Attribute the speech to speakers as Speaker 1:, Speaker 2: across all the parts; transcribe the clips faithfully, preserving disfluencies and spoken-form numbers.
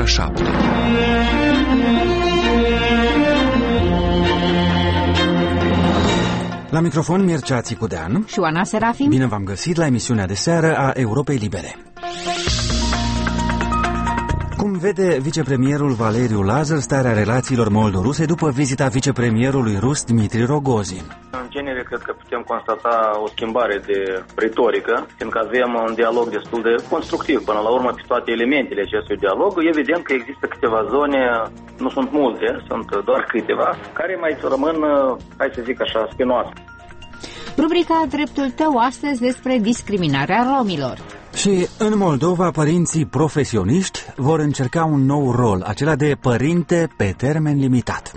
Speaker 1: ora șapte.
Speaker 2: La microfon Mircea Țicudean
Speaker 3: și Oana Serafim.
Speaker 2: Bine v-am găsit la emisiunea de seară a Europei Libere. Cum vede vicepremierul Valeriu Lazar starea relațiilor moldo-ruse după vizita vicepremierului rus Dmitri Rogozin?
Speaker 4: În genere, cred că putem constata o schimbare de retorică, fiindcă avem un dialog destul de constructiv. Până la urmă, pe toate elementele acestui dialog, evident că există câteva zone, nu sunt multe, sunt doar câteva, care mai rămân, hai să zic așa, spinoase.
Speaker 3: Rubrica Dreptul tău astăzi despre discriminarea romilor.
Speaker 2: Și în Moldova, părinții profesioniști vor încerca un nou rol, acela de părinte pe termen limitat.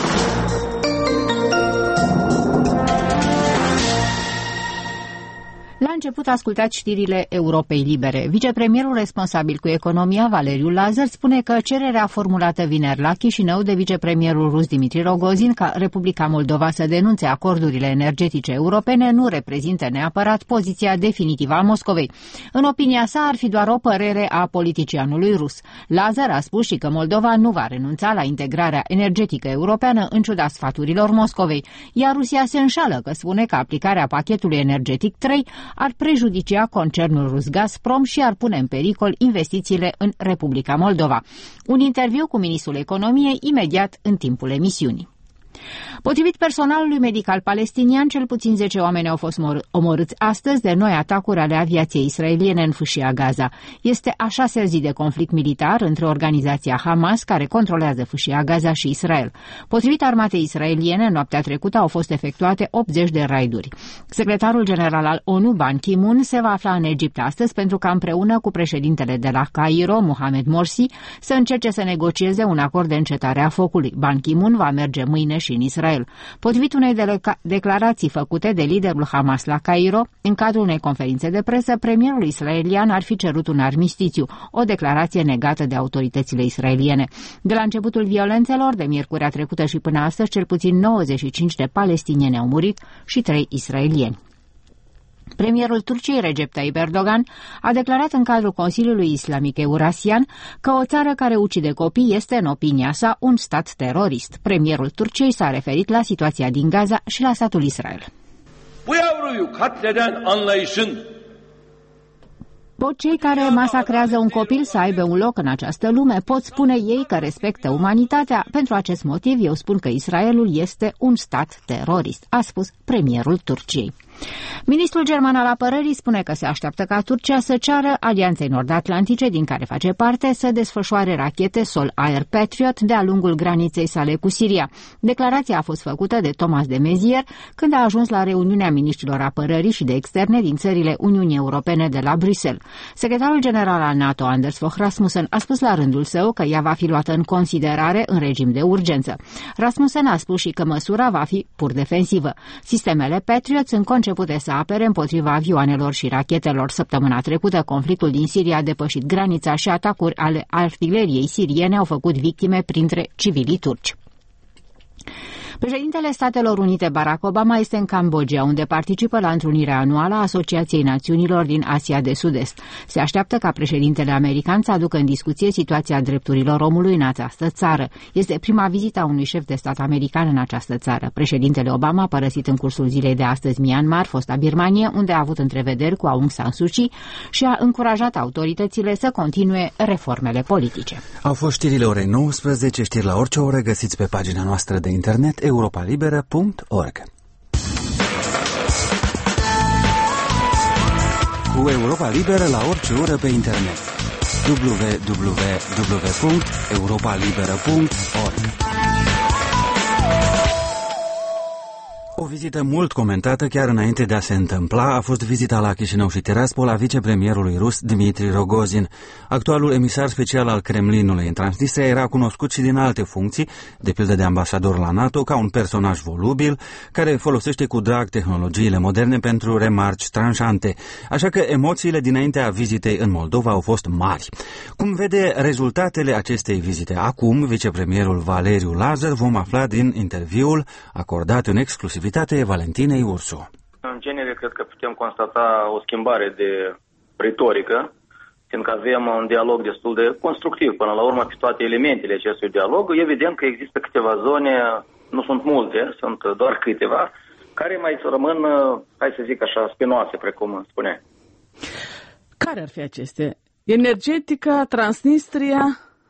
Speaker 3: La început ascultați știrile Europei Libere. Vicepremierul responsabil cu economia, Valeriu Lazar, spune că cererea formulată vineri la Chișinău de vicepremierul rus Dmitri Rogozin ca Republica Moldova să denunțe acordurile energetice europene nu reprezintă neapărat poziția definitivă a Moscovei. În opinia sa, ar fi doar o părere a politicianului rus. Lazar a spus și că Moldova nu va renunța la integrarea energetică europeană în ciuda sfaturilor Moscovei, iar Rusia se înșală că spune că aplicarea pachetului energetic trei ar prejudicia concernul rus Gazprom și ar pune în pericol investițiile în Republica Moldova. Un interviu cu ministrul economiei imediat în timpul emisiunii. Potrivit personalului medical palestinian, cel puțin zece oameni au fost omorâți astăzi de noi atacuri ale aviației israeliene în fâșia Gaza. Este a șasea zi de conflict militar între organizația Hamas, care controlează fâșia Gaza, și Israel. Potrivit armatei israeliene, noaptea trecută au fost efectuate optzeci de raiduri. Secretarul general al ONU, Ban Ki-moon, se va afla în Egipt astăzi pentru ca împreună cu președintele de la Cairo, Mohamed Morsi, să încerce să negocieze un acord de încetare a focului. Ban Ki-moon va merge mâine și în Israel. Potrivit unei declarații făcute de liderul Hamas la Cairo, în cadrul unei conferințe de presă, premierul israelian ar fi cerut un armistițiu, o declarație negată de autoritățile israeliene. De la începutul violențelor, de miercurea trecută și până astăzi, cel puțin nouăzeci și cinci de palestinieni au murit și trei israelieni. Premierul Turciei, Recep Tayyip Erdogan, a declarat în cadrul Consiliului Islamic Eurasian că o țară care ucide copii este, în opinia sa, un stat terorist. Premierul Turciei s-a referit la situația din Gaza și la statul Israel.
Speaker 5: Bu yavruyu katleden anlayışın
Speaker 3: Pot cei care masacrează un copil să aibă un loc în această lume, pot spune ei că respectă umanitatea. Pentru acest motiv eu spun că Israelul este un stat terorist, a spus premierul Turciei. Ministrul german al apărării spune că se așteaptă ca Turcia să ceară Alianței Nord-Atlantice, din care face parte, să desfășoare rachete Sol-Air Patriot de-a lungul graniței sale cu Siria. Declarația a fost făcută de Thomas de Maizière când a ajuns la reuniunea miniștrilor apărării și de externe din țările Uniunii Europene de la Bruxelles. Secretarul general al NATO, Anders Fogh Rasmussen, a spus la rândul său că ea va fi luată în considerare în regim de urgență. Rasmussen a spus și că măsura va fi pur defensivă. Sistemele Patriot sunt concepute să apere împotriva avioanelor și rachetelor. Săptămâna trecută, conflictul din Siria a depășit granița și atacuri ale artileriei siriene au făcut victime printre civilii turci. Președintele Statelor Unite, Barack Obama, este în Cambodgia, unde participă la întrunirea anuală a Asociației Națiunilor din Asia de Sud-Est. Se așteaptă ca președintele american să aducă în discuție situația drepturilor omului în această țară. Este prima vizită a unui șef de stat american în această țară. Președintele Obama a părăsit în cursul zilei de astăzi Myanmar, fosta Birmanie, unde a avut întrevederi cu Aung San Suu Kyi și a încurajat autoritățile să continue reformele politice.
Speaker 2: Au fost știrile orei nouăsprezece, știri la orice oră, găsiți pe pagina noastră de internet europa liberă punct org. Cu Europa Liberă la orice oră pe internet. w w w punct europa liberă punct org. O vizită mult comentată chiar înainte de a se întâmpla a fost vizita la Chișinău și Tiraspol a vicepremierului rus Dmitri Rogozin. Actualul emisar special al Kremlinului în Transnistria era cunoscut și din alte funcții, de pildă de ambasador la NATO, ca un personaj volubil care folosește cu drag tehnologiile moderne pentru remarci tranșante. Așa că emoțiile dinaintea vizitei în Moldova au fost mari. Cum vede rezultatele acestei vizite acum, vicepremierul Valeriu Lazar, vom afla din interviul acordat în exclusivitate Valentinei Ursu.
Speaker 4: În genere, cred că putem constata o schimbare de retorică, fiindcă avem un dialog destul de constructiv până la urmă pe toate elementele acestui dialog, evident că există câteva zone, nu sunt multe, sunt doar câteva, care mai să rămân, hai să zic așa, spinoase, precum spuneai.
Speaker 1: Care ar fi acestea? Energetica, Transnistria?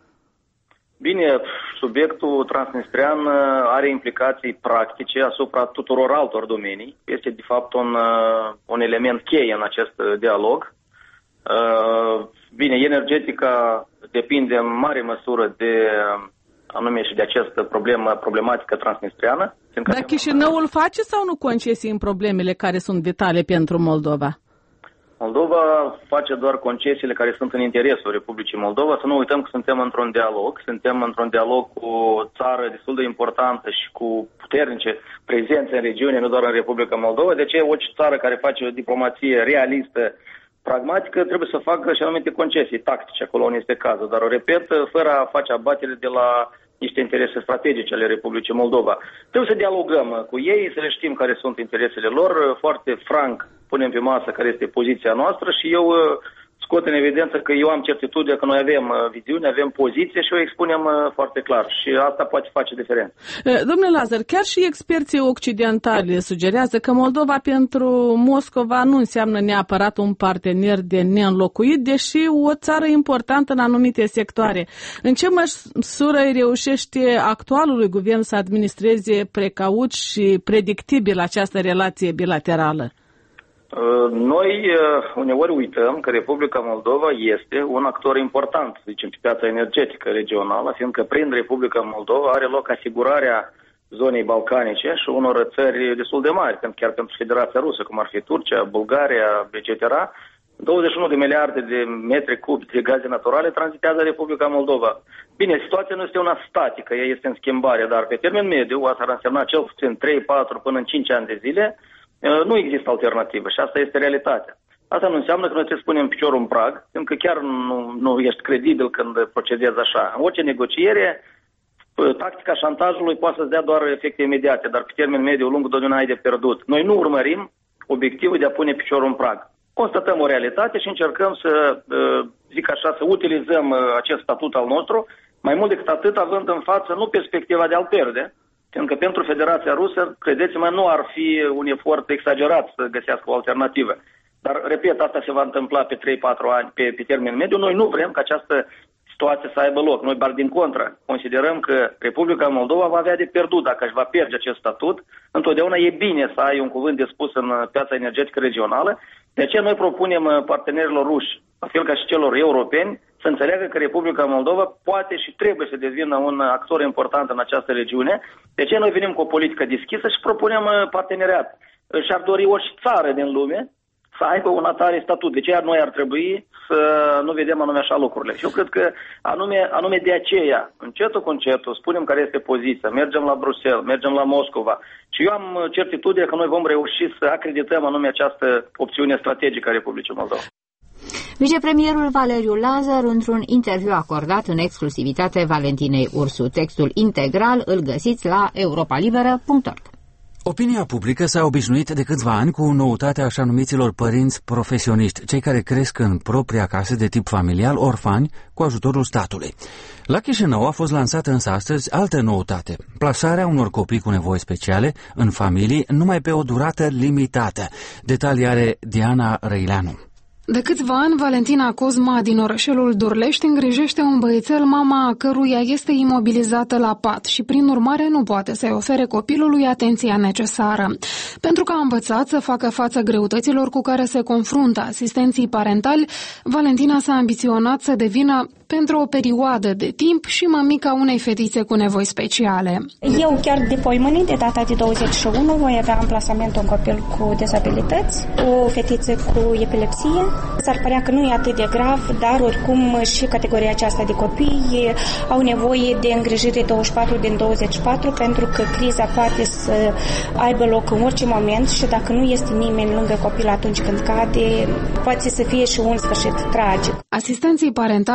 Speaker 4: Bine, subiectul transnistrian are implicații practice asupra tuturor altor domenii. Este, de fapt, un, un element cheie în acest dialog. Bine, energetica depinde în mare măsură de, anume și de această problemă, problematică transnistriană.
Speaker 1: Dar Chișinăul face sau nu concesii în problemele care sunt vitale pentru Moldova?
Speaker 4: Moldova face doar concesiile care sunt în interesul Republicii Moldova. Să nu uităm că suntem într-un dialog. Suntem într-un dialog cu o țară destul de importantă și cu puternice prezențe în regiune, nu doar în Republica Moldova. De ce orice țară care face o diplomație realistă, pragmatică, trebuie să facă și anumite concesii tactice, acolo unde este cazul. Dar, o repet, fără a face abatere de la niște interese strategice ale Republicii Moldova. Trebuie să dialogăm cu ei, să le știm care sunt interesele lor, foarte franc punem pe masă care este poziția noastră și eu scot în evidență că eu am certitudine că noi avem viziune, avem poziție și o expunem foarte clar și asta poate face diferență.
Speaker 1: Domnule Lazar, chiar și experții occidentali sugerează că Moldova pentru Moscova nu înseamnă neapărat un partener de neînlocuit, deși o țară importantă în anumite sectoare. În ce măsură îi reușește actualului guvern să administreze precaut și predictibil această relație bilaterală?
Speaker 4: Noi uneori uităm că Republica Moldova este un actor important, zicem, pe piața energetică regională, fiindcă prin Republica Moldova are loc asigurarea zonei balcanice și unor țări destul de mari, chiar pentru Federația Rusă, cum ar fi Turcia, Bulgaria, et cetera. douăzeci și unu de miliarde de metri cubi de gaze naturale tranzitează Republica Moldova. Bine, situația nu este una statică, ea este în schimbare, dar pe termen mediu, asta ar însemna cel puțin trei, patru până în cinci ani de zile, nu există alternativă și asta este realitatea. Asta nu înseamnă că noi trebuie să punem piciorul în prag, pentru că chiar nu, nu ești credibil când procedezi așa. În orice negociere, tactica șantajului poate să-ți dea doar efecte imediate, dar pe termen mediu lung totdeauna ai de pierdut. Noi nu urmărim obiectivul de a pune piciorul în prag. Constatăm o realitate și încercăm să, zic așa, să utilizăm acest statut al nostru, mai mult decât atât având în față nu perspectiva de a-l pierde, pentru că pentru Federația Rusă, credeți-mă, nu ar fi un efort exagerat să găsească o alternativă. Dar, repet, asta se va întâmpla pe trei patru ani, pe, pe termen mediu. Noi nu vrem ca această situație să aibă loc. Noi, bar din contră, considerăm că Republica Moldova va avea de pierdut dacă își va pierde acest statut. Întotdeauna e bine să ai un cuvânt de spus în piața energetică regională. De aceea noi propunem partenerilor ruși, la fel ca și celor europeni, să înțeleagă că Republica Moldova poate și trebuie să devină un actor important în această regiune. De aceea noi venim cu o politică deschisă și propunem parteneriat. Și-ar dori orice țară din lume să aibă un atare statut. De aceea noi ar trebui să nu vedem anume așa lucrurile. Și eu cred că anume, anume de aceea, încetul cu încetul, spunem care este poziția, mergem la Bruxelles, mergem la Moscova. Și eu am certitudine că noi vom reuși să acredităm anume această opțiune strategică a Republicii Moldova.
Speaker 3: Vicepremierul Valeriu Lazar, într-un interviu acordat în exclusivitate Valentinei Ursu. Textul integral îl găsiți la europa liberă punct org.
Speaker 2: Opinia publică s-a obișnuit de câțiva ani cu noutatea așa numiților părinți profesioniști, cei care cresc în propria casă de tip familial, orfani, cu ajutorul statului. La Chișinău a fost lansată însă astăzi altă noutate, plasarea unor copii cu nevoi speciale în familii numai pe o durată limitată. Detalii are Diana Răileanu.
Speaker 6: De câțiva ani, Valentina Cosma din orășelul Durlești îngrijește un băiețel, mama căruia este imobilizată la pat și, prin urmare, nu poate să-i ofere copilului atenția necesară. Pentru că a învățat să facă față greutăților cu care se confruntă asistenții parentali, Valentina s-a ambiționat să devină, pentru o perioadă de timp, și mămica unei fetițe cu nevoi speciale.
Speaker 7: Eu chiar de poimâine, de data de douăzeci și unu, voi avea în plasament un copil cu dizabilități, o fetiță cu epilepsie. S-ar părea că nu e atât de grav, dar oricum și categoria aceasta de copii au nevoie de îngrijire douăzeci și patru din douăzeci și patru, pentru că criza poate să aibă loc în orice moment și dacă nu este nimeni lângă copil atunci când cade, poate să fie și un sfârșit tragic.
Speaker 6: Asistenții parentale recunosc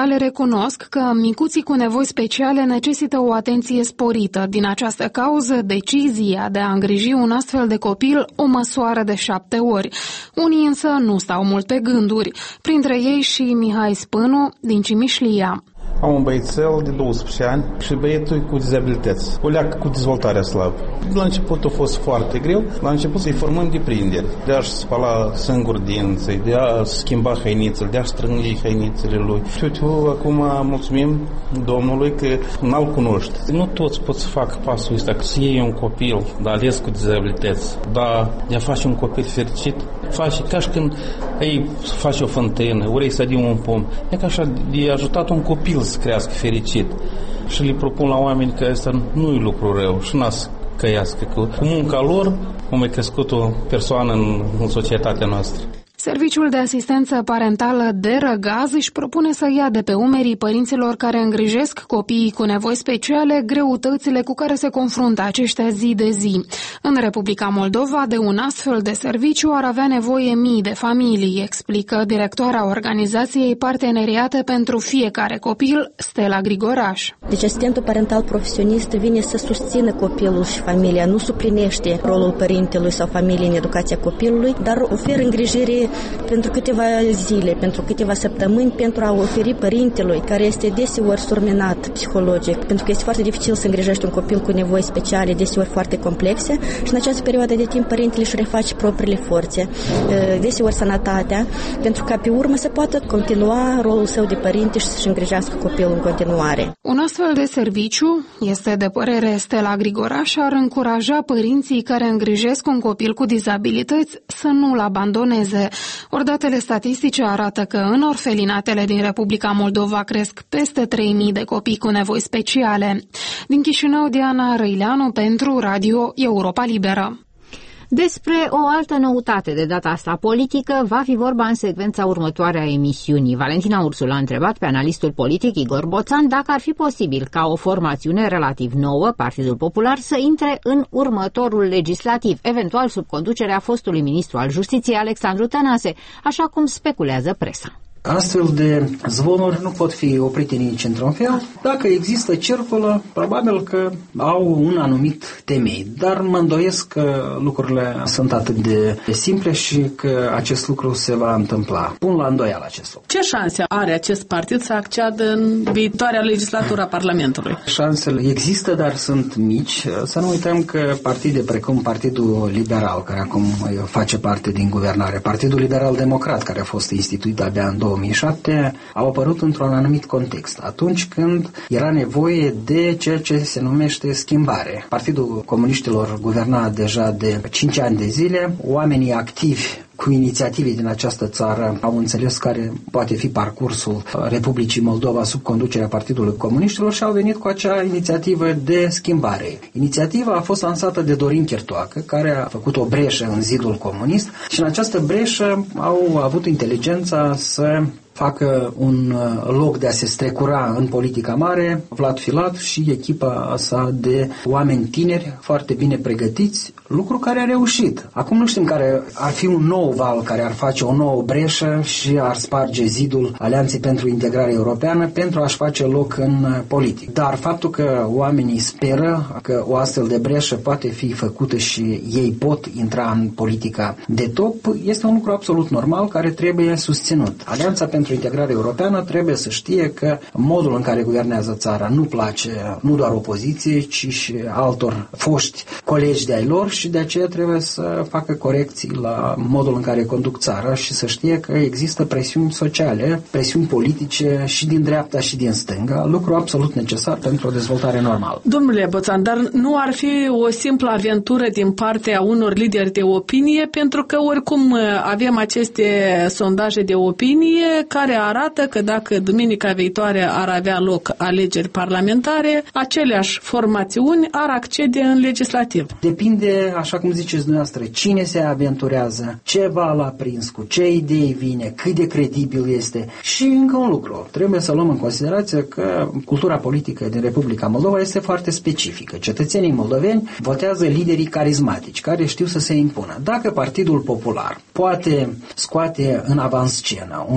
Speaker 6: recunosc că micuții cu nevoi speciale necesită o atenție sporită. Din această cauză, decizia de a îngriji un astfel de copil o măsoară de șapte ori. Unii însă nu stau mult pe gânduri, printre ei și Mihai Spânu din Cimișlia.
Speaker 8: Am un băiețel de douăsprezece ani și băietul cu dizabilități. O leacă cu dezvoltarea slabă. La început a fost foarte greu. La început să-i formăm deprinderi. De a-și spăla singur dinții, de a schimba hainițele, de a strângi hainițele lui. Și uite, acum mulțumim Domnului că n-al cunoști. Nu toți pot să facă pasul ăsta, că să iei un copil, dar ales cu dizabilități, dar de a face un copil fericit, faci ca și când ei faci o fântână, ori să adii un pom. E ca așa, de ajutat un copil să crească fericit. Și le propun la oameni că ăsta nu e lucru rău și n-a să căiască. Cu munca lor, cum e crescut o persoană în, în societatea noastră.
Speaker 6: Serviciul de asistență parentală de Răgaz își propune să ia de pe umerii părinților care îngrijesc copiii cu nevoi speciale greutățile cu care se confruntă aceștia zi de zi. În Republica Moldova, de un astfel de serviciu ar avea nevoie mii de familii, explică directoarea organizației Parteneriate pentru Fiecare Copil, Stella Grigoraș.
Speaker 9: Deci asistentul parental profesionist vine să susțină copilul și familia, nu suplinește rolul părintelui sau familiei în educația copilului, dar oferă îngrijire pentru câteva zile, pentru câteva săptămâni, pentru a oferi părintelui, care este deseori surmenat psihologic, pentru că este foarte dificil să îngrijești un copil cu nevoi speciale, deseori foarte complexe, și în această perioadă de timp părintele își reface propriile forțe, deseori sănătatea, pentru ca pe urmă să poată continua rolul său de părinte și să-și îngrijească copilul în continuare.
Speaker 6: Un astfel de serviciu, este de părere Stella Grigoraș, ar încuraja părinții care îngrijesc un copil cu dizabilități să nu-l abandoneze. Ori datele statistice arată că în orfelinatele din Republica Moldova cresc peste trei mii de copii cu nevoi speciale. Din Chișinău, Diana Răileanu pentru Radio Europa Liberă.
Speaker 3: Despre o altă noutate, de data asta politică, va fi vorba în secvența următoare a emisiunii. Valentina Ursul a întrebat pe analistul politic Igor Boțan dacă ar fi posibil ca o formațiune relativ nouă, Partidul Popular, să intre în următorul legislativ, eventual sub conducerea fostului ministru al Justiției Alexandru Tănase, așa cum speculează presa.
Speaker 10: Astfel de zvonuri nu pot fi oprite nici într-un fel. Dacă există, circulă, probabil că au un anumit temei, dar mă îndoiesc că lucrurile sunt atât de simple și că acest lucru se va întâmpla. Pun la îndoială acest lucru.
Speaker 1: Ce șanse are acest partid să acceadă în viitoarea legislatură a Parlamentului?
Speaker 10: Șansele există, dar sunt mici. Să nu uităm că partide precum Partidul Liberal, care acum face parte din guvernare, Partidul Liberal Democrat, care a fost instituit abia în două mii șapte, au apărut într-un anumit context, atunci când era nevoie de ceea ce se numește schimbare. Partidul Comuniștilor guverna deja de cinci ani de zile, oamenii activi cu inițiative din această țară au înțeles care poate fi parcursul Republicii Moldova sub conducerea Partidului Comuniștilor și au venit cu acea inițiativă de schimbare. Inițiativa a fost lansată de Dorin Chertoacă, care a făcut o breșă în zidul comunist și în această breșă au avut inteligența să facă un loc de a se strecura în politica mare, Vlad Filat și echipa sa de oameni tineri foarte bine pregătiți, lucru care a reușit. Acum nu știm care ar fi un nou val care ar face o nouă breșă și ar sparge zidul Alianței pentru Integrare Europeană pentru a-și face loc în politic. Dar faptul că oamenii speră că o astfel de breșă poate fi făcută și ei pot intra în politica de top este un lucru absolut normal care trebuie susținut. Alianța pentru Integrare Europeană trebuie să știe că modul în care guvernează țara nu place nu doar opoziției, ci și altor foști colegi de ai lor și de aceea trebuie să facă corecții la modul în care conduc țara și să știe că există presiuni sociale, presiuni politice și din dreapta și din stânga, lucru absolut necesar pentru o dezvoltare normală.
Speaker 1: Domnule Boțan, dar nu ar fi o simplă aventură din partea unor lideri de opinie, pentru că oricum avem aceste sondaje de opinie care arată că dacă duminica viitoare ar avea loc alegeri parlamentare, aceleași formațiuni ar accede în legislativ.
Speaker 10: Depinde, așa cum ziceți dumneavoastră, cine se aventurează, ce val a prins, cu ce idei vine, cât de credibil este. Și încă un lucru, trebuie să luăm în considerație că cultura politică din Republica Moldova este foarte specifică. Cetățenii moldoveni votează liderii carismatici, care știu să se impună. Dacă Partidul Popular poate scoate în avanscenă un lider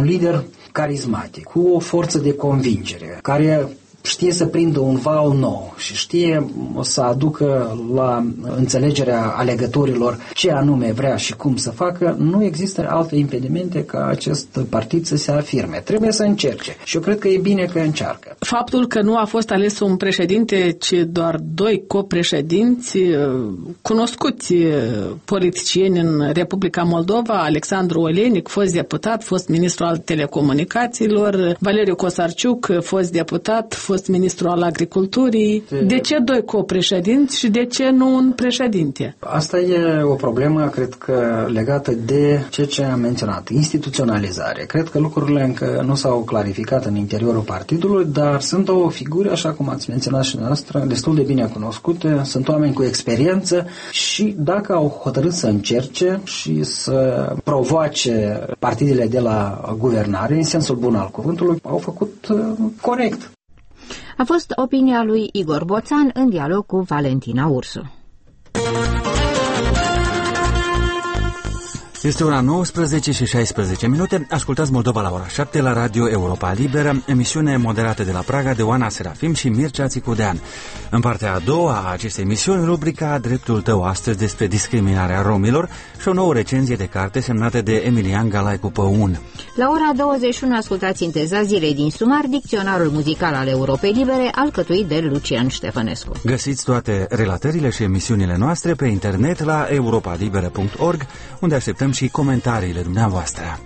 Speaker 10: carismatic, cu o forță de convingere, care știe să prindă un val nou și știe să aducă la înțelegerea alegătorilor ce anume vrea și cum să facă, nu există alte impedimente ca acest partid să se afirme. Trebuie să încerce și eu cred că e bine că încearcă.
Speaker 1: Faptul că nu a fost ales un președinte, ci doar doi copreședinți cunoscuți politicieni în Republica Moldova, Alexandru Olenic, fost deputat, fost ministru al telecomunicațiilor, Valeriu Cosarciuc, fost deputat, fost ministru al agriculturii. De ce doi copreședinți și de ce nu un președinte?
Speaker 10: Asta e o problemă, cred că, legată de ceea ce am menționat, instituționalizare. Cred că lucrurile încă nu s-au clarificat în interiorul partidului, dar sunt două figuri, așa cum ați menționat și noastră, destul de bine cunoscute, sunt oameni cu experiență și dacă au hotărât să încerce și să provoace partidele de la guvernare, în sensul bun al cuvântului, au făcut corect.
Speaker 3: A fost opinia lui Igor Boțan în dialog cu Valentina Ursu.
Speaker 2: Este ora nouăsprezece și șaisprezece minute. Ascultați Moldova la ora șapte la Radio Europa Liberă, emisiune moderată de la Praga de Oana Serafim și Mircea Țicudean. În partea a doua a acestei emisiuni, rubrica Dreptul tău astăzi despre discriminarea romilor și o nouă recenzie de carte semnată de Emilian Galaicu Păun.
Speaker 3: La ora douăzeci și unu ascultați Sinteza zilei din Sumar, dicționarul muzical al Europei Libere, alcătuit de Lucian Ștefănescu.
Speaker 2: Găsiți toate relatările și emisiunile noastre pe internet la europa liberă punct org, unde așteptăm și comentariile dumneavoastră.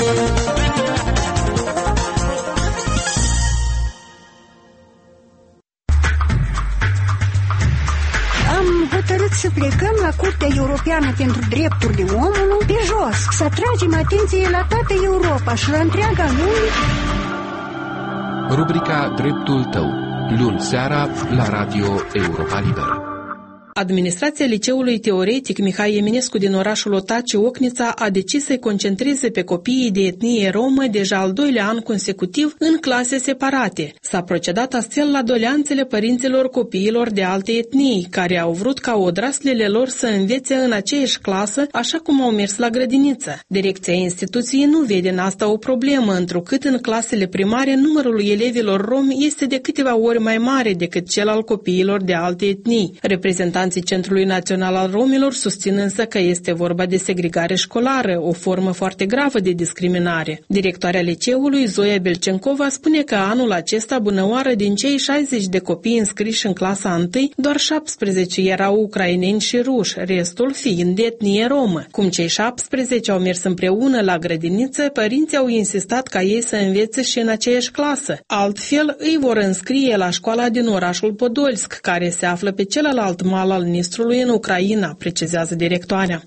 Speaker 11: Am hotărât să plecăm la Curtea Europeană pentru Drepturile Omului pe jos, să atragem atenție la toată Europa și la întreaga lume.
Speaker 12: Rubrica Dreptul tău, luni seara la Radio Europa Liberă.
Speaker 1: Administrația Liceului Teoretic Mihai Eminescu din orașul Otaci, Ocnița, a decis să-i concentreze pe copiii de etnie romă deja al doilea an consecutiv în clase separate. S-a procedat astfel la doleanțele părinților copiilor de alte etnii, care au vrut ca odraslele lor să învețe în aceeași clasă, așa cum au mers la grădiniță. Direcția instituției nu vede în asta o problemă, întrucât în clasele primare numărul elevilor romi este de câteva ori mai mare decât cel al copiilor de alte etnii. Reprezentanții Centrului Național al Romilor susțin însă că este vorba de segregare școlară, o formă foarte gravă de discriminare. Directoarea liceului, Zoia Belcencova, spune că anul acesta, bunăoară, din cei șaizeci de copii înscriși în clasa întâi, doar șaptesprezece erau ucraineni și ruși, restul fiind de etnie romă. Cum cei șaptesprezece au mers împreună la grădiniță, părinții au insistat ca ei să învețe și în aceeași clasă. Altfel, îi vor înscrie la școala din orașul Podolsk, care se află pe celălalt mal al Nistrului în Ucraina, precizează directoarea.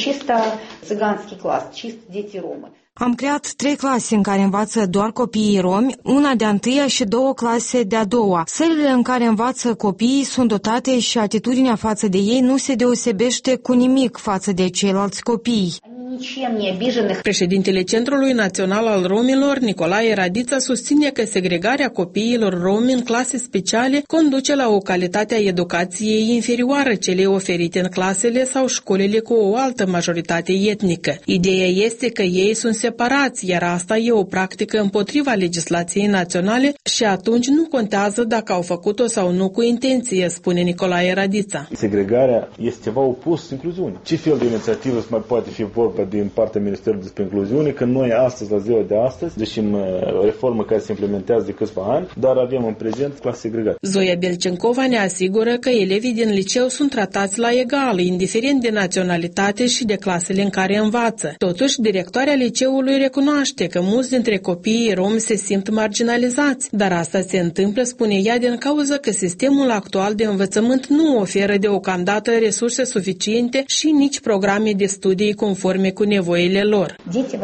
Speaker 13: Am creat trei clase în care învață doar copiii romi, una de-a întâia și două clase de-a doua. Sălile în care învață copiii sunt dotate și atitudinea față de ei nu se deosebește cu nimic față de ceilalți copii.
Speaker 1: Președintele Centrului Național al Romilor, Nicolae Radița, susține că segregarea copiilor romi în clase speciale conduce la o calitate a educației inferioară celei oferite în clasele sau școlile cu o altă majoritate etnică. Ideea este că ei sunt separați, iar asta e o practică împotriva legislației naționale și atunci nu contează dacă au făcut-o sau nu cu intenție, spune Nicolae Radița.
Speaker 14: Segregarea este ceva opus incluziunii. Ce fel de inițiativă mai poate fi vorba din partea Ministerului despre incluziune, că noi astăzi, la ziua de astăzi, deși o reformă care se implementează de câțiva ani, dar avem în prezent clase segregate.
Speaker 1: Zoia Belcencova ne asigură că elevii din liceu sunt tratați la egal, indiferent de naționalitate și de clasele în care învață. Totuși, directoarea liceului recunoaște că mulți dintre copiii romi se simt marginalizați, dar asta se întâmplă, spune ea, din cauza că sistemul actual de învățământ nu oferă deocamdată resurse suficiente și nici programe de studii conforme cu nevoile lor.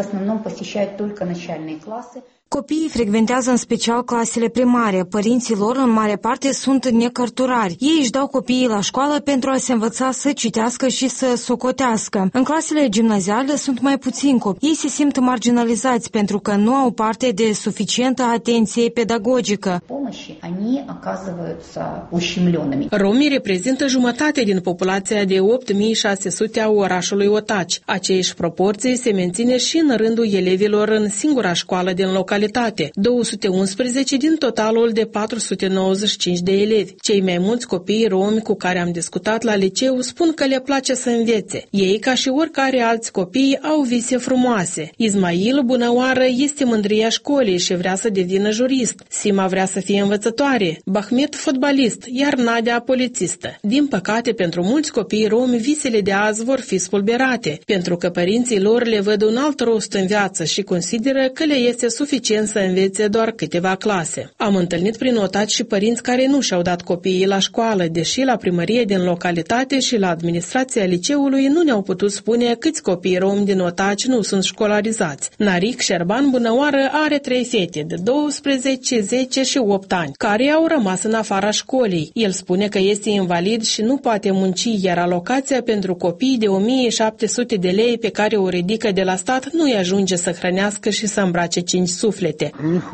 Speaker 13: Copiii frecventează în special clasele primare. Părinții lor, în mare parte, sunt necărturari. Ei își dau copiii la școală pentru a se învăța să citească și să socotească. În clasele gimnaziale sunt mai puțini copii. Ei se simt marginalizați pentru că nu au parte de suficientă atenție pedagogică.
Speaker 15: они оказываются ущемленными.
Speaker 1: Romii reprezintă jumătate din populația de opt mii șase sute a orașului Otaci. Aceeași proporție se menține și în rândul elevilor în singura școală din localitate, două sute unsprezece din totalul de patru sute nouăzeci și cinci de elevi. Cei mai mulți copii romi cu care am discutat la liceu spun că le place să învețe. Ei, ca și oricare alți copii, au vise frumoase. Ismail, bună oară, este mândria școlii și vrea să devină jurist. Sima vrea să fie învățătoare, Bahmet fotbalist, iar Nadia polițistă. Din păcate, pentru mulți copii romi, visele de azi vor fi spulberate, pentru că părinții lor le văd un alt rost în viață și consideră că le este suficient să învețe doar câteva clase. Am întâlnit prin Otaci și părinți care nu și-au dat copiii la școală, deși la primărie din localitate și la administrația liceului nu ne-au putut spune câți copii romi din Otaci nu sunt școlarizați. Naric Șerban, bună oară, are trei fete de douăsprezece, zece și opt ani, care au rămas în afara școlii. El spune că este invalid și nu poate munci, iar alocația pentru copii de o mie șapte sute de lei pe care o ridică de la stat nu-i ajunge să hrănească și să îmbrace cinci suflete.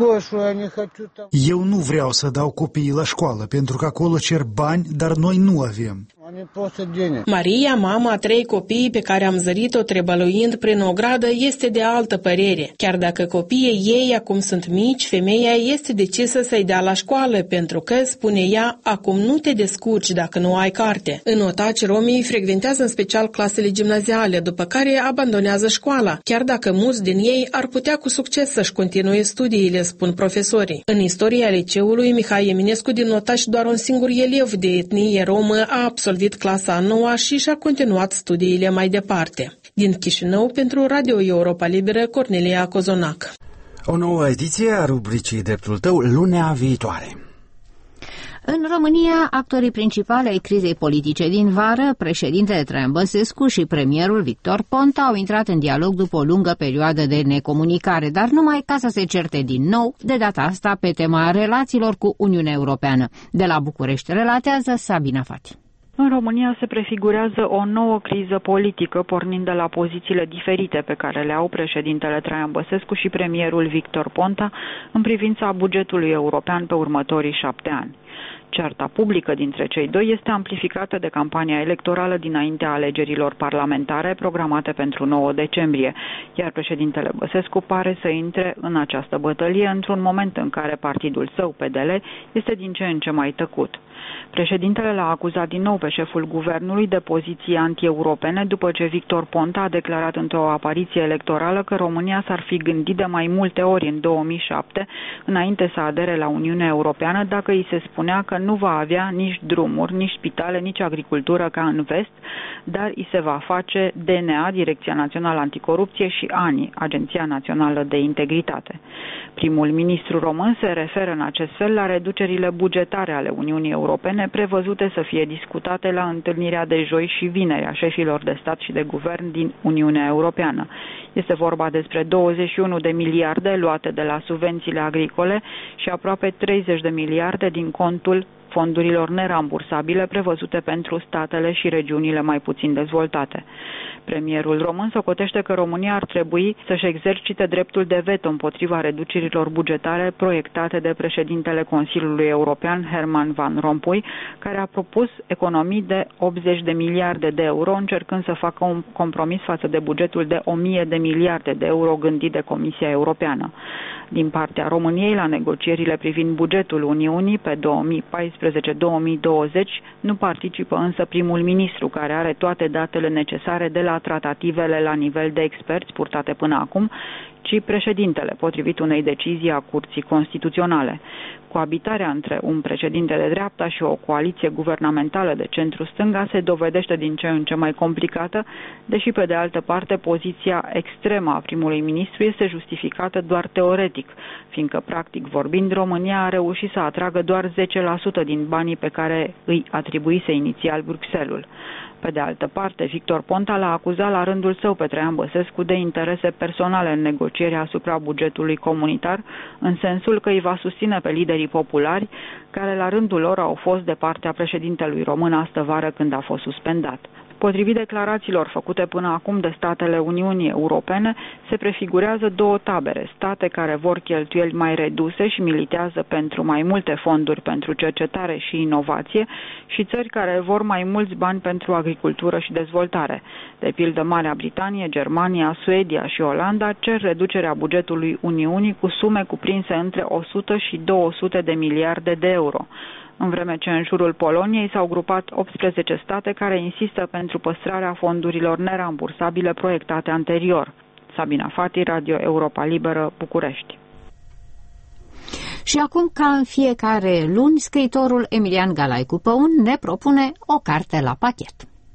Speaker 16: Eu nu vreau să dau copiii la școală, pentru că acolo cer bani, dar noi nu avem.
Speaker 1: Maria, mama a trei copii pe care am zărit-o trebăluind prin o gradă, este de altă părere. Chiar dacă copiii ei acum sunt mici, femeia este decisă să-i dea la școală, pentru că, spune ea, acum nu te descurci dacă nu ai carte. În Otaci, romii frecventează în special clasele gimnaziale, după care abandonează școala, chiar dacă mulți din ei ar putea cu succes să-și continue studiile, spun profesorii. În istoria liceului, Mihai Eminescu din Otaci, doar un singur elev de etnie romă a absolvit clasa a noua și și-a continuat studiile mai departe. Din Chișinău, pentru Radio Europa Liberă, Cornelia Cozonac.
Speaker 2: O nouă ediție a rubricii Dreptul Tău, lunea viitoare.
Speaker 3: În România, actorii principali ai crizei politice din vară, președintele Traian Băsescu și premierul Victor Ponta au intrat în dialog după o lungă perioadă de necomunicare, dar numai ca să se certe din nou, de data asta pe tema relațiilor cu Uniunea Europeană. De la București relatează Sabina Fati.
Speaker 17: În România se prefigurează o nouă criză politică, pornind de la pozițiile diferite pe care le au președintele Traian Băsescu și premierul Victor Ponta în privința bugetului european pe următorii șapte ani. Cearta publică dintre cei doi este amplificată de campania electorală dinaintea alegerilor parlamentare programate pentru nouă decembrie, iar președintele Băsescu pare să intre în această bătălie într-un moment în care partidul său, P D L, este din ce în ce mai tăcut. Președintele l-a acuzat din nou pe șeful guvernului de poziții anti-europene după ce Victor Ponta a declarat într-o apariție electorală că România s-ar fi gândit de mai multe ori în două mii șapte, înainte să adere la Uniunea Europeană, dacă îi se spunea că nu va avea nici drumuri, nici spitale, nici agricultură ca în vest, dar îi se va face D N A, Direcția Națională Anticorupție, și A N I, Agenția Națională de Integritate. Primul ministru român se referă în acest fel la reducerile bugetare ale Uniunii Europene prevăzute să fie discutate la întâlnirea de joi și vineri a șefilor de stat și de guvern din Uniunea Europeană. Este vorba despre douăzeci și unu de miliarde luate de la subvențiile agricole și aproape treizeci de miliarde din contul fondurilor nerambursabile prevăzute pentru statele și regiunile mai puțin dezvoltate. Premierul român socotește că România ar trebui să-și exercite dreptul de veto împotriva reducerilor bugetare proiectate de președintele Consiliului European, Herman Van Rompuy, care a propus economii de optzeci de miliarde de euro, încercând să facă un compromis față de bugetul de o mie de miliarde de euro gândit de Comisia Europeană. Din partea României, la negocierile privind bugetul Uniunii pe două mii paisprezece două mii douăzeci, nu participă însă primul ministru, care are toate datele necesare de la tratativele la nivel de experți purtate până acum, ci președintele, potrivit unei decizii a Curții Constituționale. Coabitarea între un președinte de dreapta și o coaliție guvernamentală de centru-stânga se dovedește din ce în ce mai complicată, deși pe de altă parte poziția extremă a primului ministru este justificată doar teoretic, fiindcă practic vorbind România a reușit să atragă doar zece la sută din banii pe care îi atribuise inițial Bruxelles-ul. Pe de altă parte, Victor Ponta l-a acuzat la rândul său pe Traian Băsescu de interese personale în negocierea asupra bugetului comunitar, în sensul că îi va susține pe liderii populari, care la rândul lor au fost de partea președintelui român astă vară când a fost suspendat. Potrivit declarațiilor făcute până acum de statele Uniunii Europene, se prefigurează două tabere, state care vor cheltuieli mai reduse și militează pentru mai multe fonduri pentru cercetare și inovație și țări care vor mai mulți bani pentru agricultură și dezvoltare. De pildă, Marea Britanie, Germania, Suedia și Olanda cer reducerea bugetului Uniunii cu sume cuprinse între o sută și două sute de miliarde de euro. În vreme ce în jurul Poloniei s-au grupat optsprezece state care insistă pentru păstrarea fondurilor nerambursabile proiectate anterior. Sabina Fati, Radio Europa Liberă, București.
Speaker 3: Și acum, ca în fiecare luni, scriitorul Emilian Galaicu Păun ne propune o carte la pachet.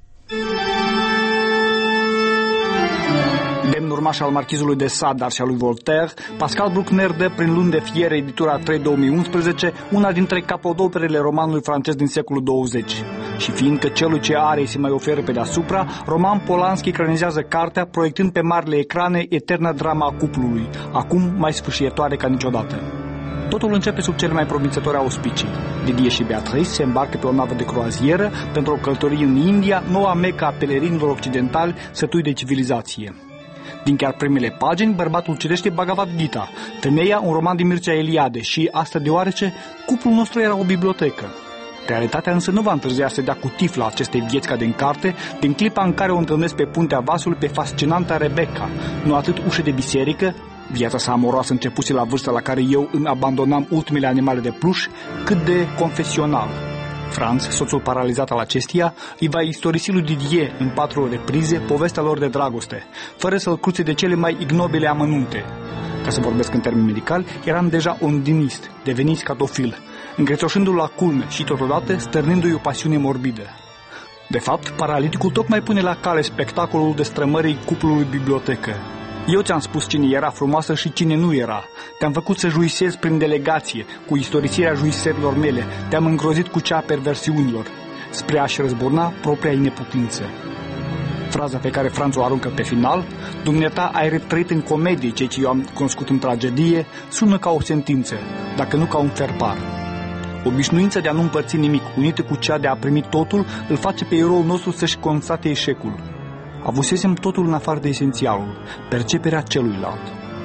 Speaker 18: Demn urmaș al marchizului de Sade, dar și al lui Voltaire, Pascal Bruckner dă prin luni de fiere, editura trei două mii unsprezece, una dintre capodoperele romanului francez din secolul douăzeci. Și fiindcă celui ce are se mai oferă pe deasupra, Roman Polanski ecranizează cartea, proiectând pe marile ecrane eterna drama a cuplului, acum mai sfâșietoare ca niciodată. Totul începe sub cele mai promițătoare auspicii. Didier și Beatrice se îmbarcă pe o navă de croazieră pentru o călătorie în India, noua meca a pelerinilor occidentali sătui de civilizație. Din chiar primele pagini, bărbatul citește Bhagavad Gita, femeia un roman din Mircea Eliade și asta deoarece cuplul nostru era o bibliotecă. Realitatea însă nu va întârzia să dea cu tifla acestei vieți ca din carte, din clipa în care o întâlnesc pe puntea vasului pe fascinanta Rebecca, nu atât ușă de biserică, viața sa amoroasă începuse la vârsta la care eu îmi abandonam ultimele animale de pluș, cât de confesional. Franz, soțul paralizat al acesteia, îi va istorisi lui Didier în patru reprize povestea lor de dragoste, fără să-l cruțe de cele mai ignobile amănunte. Ca să vorbesc în termeni medicali, eram deja ondinist, devenit scatofil, îngrețoșându-l la culme și totodată stârnindu-i o pasiune morbidă. De fapt, paraliticul tocmai pune la cale spectacolul destrămării cuplului bibliotecă. Eu ți-am spus cine era frumoasă și cine nu era. Te-am făcut să juisezi prin delegație, cu istorisirea juiserilor mele. Te-am îngrozit cu cea a perversiunilor, spre a-și răzburna propria neputință. Fraza pe care Franz o aruncă pe final, dumneata ai retrăit în comedie ceea ce eu am cunoscut în tragedie, sună ca o sentință, dacă nu ca un ferpar. Obișnuința de a nu împărți nimic, unită cu cea de a primi totul, îl face pe eroul nostru să-și constate eșecul. Avusesem totul în afară de esențialul, perceperea celuilalt.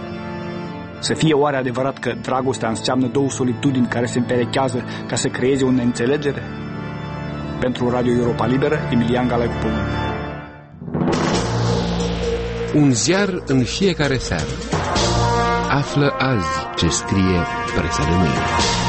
Speaker 18: Să fie oare adevărat că dragostea înseamnă două solitudini care se împerechează ca să creeze o neînțelegere? Pentru Radio Europa Liberă, Emilian Galaicu Păun.
Speaker 12: Un ziar în fiecare seară. Află azi ce scrie presa de mâine.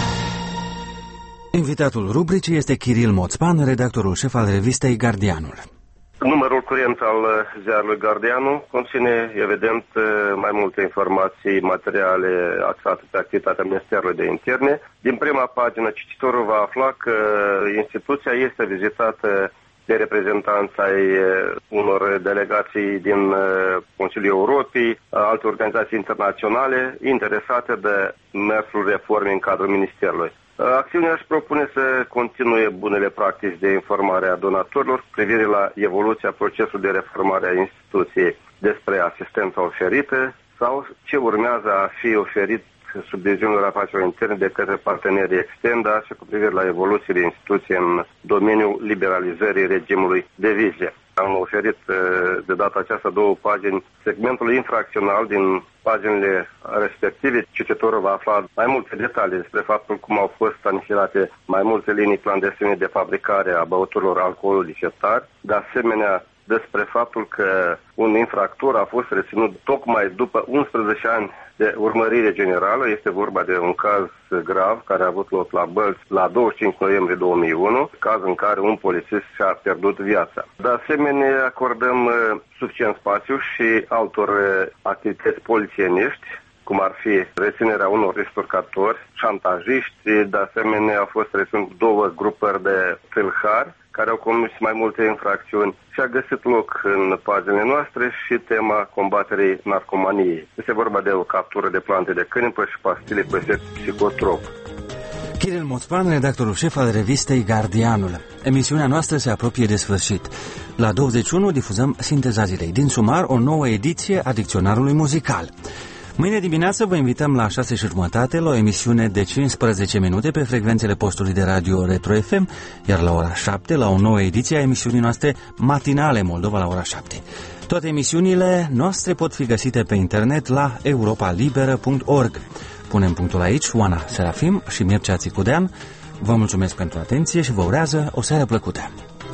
Speaker 2: Invitatul rubricii este Chiril Moțpan, redactorul șef al revistei Gardianul.
Speaker 19: Numărul curent al ziarului Gardianul conține, evident, mai multe informații materiale axate pe activitatea Ministerului de Interne. Din prima pagină, cititorul va afla că instituția este vizitată de reprezentanți ai unor delegații din Consiliul Europei, alte organizații internaționale interesate de mersul reformei în cadrul Ministerului. Acțiunea își propune să continue bunele practici de informare a donatorilor cu privire la evoluția procesului de reformare a instituției, despre asistența oferită sau ce urmează a fi oferit subdiviziunilor afacerilor interne de către partenerii externi, dar și cu privire la evoluțiile instituției în domeniul liberalizării regimului de vize. Am oferit de data aceasta două pagini, segmentul infracțional din paginile respective. Cititorul va afla mai multe detalii despre faptul cum au fost anihilate mai multe linii clandestine de fabricare a băuturilor alcoolice tari, de asemenea despre faptul că un infractor a fost reținut tocmai după unsprezece ani de urmărire generală. Este vorba de un caz grav care a avut loc la Bălți la douăzeci și cinci noiembrie două mii unu, caz în care un polițist și-a pierdut viața. De asemenea, acordăm suficient spațiu și altor activități polițienești, cum ar fi reținerea unor risturcatori, șantajiști. De asemenea, au fost reținut două grupări de tâlhari care au comis mai multe infracțiuni și a găsit loc în paginile noastre și tema combaterii narcomaniei. Este vorba de o captură de plante de câmpă și pastile cu efect psihotrop.
Speaker 2: Chiril Moțpan, redactorul șef al revistei Gardianul. Emisiunea noastră se apropie de sfârșit. La douăzeci și unu difuzăm Sinteza zilei. Din sumar, o nouă ediție a dicționarului muzical. Mâine dimineață vă invităm la șase și jumătate la o emisiune de cincisprezece minute pe frecvențele postului de radio Retro F M, iar la ora șapte la o nouă ediție a emisiunii noastre matinale Moldova la ora șapte. Toate emisiunile noastre pot fi găsite pe internet la europa liberă punct org. Punem punctul aici, Oana Serafim și Mircea Țicudean. Vă mulțumesc pentru atenție și vă urează o seară plăcută.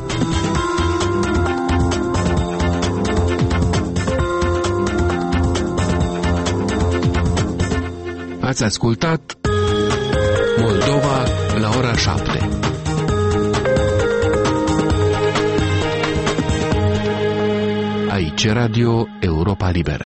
Speaker 12: Ați ascultat Moldova la ora șapte. Aici Radio Europa Liberă.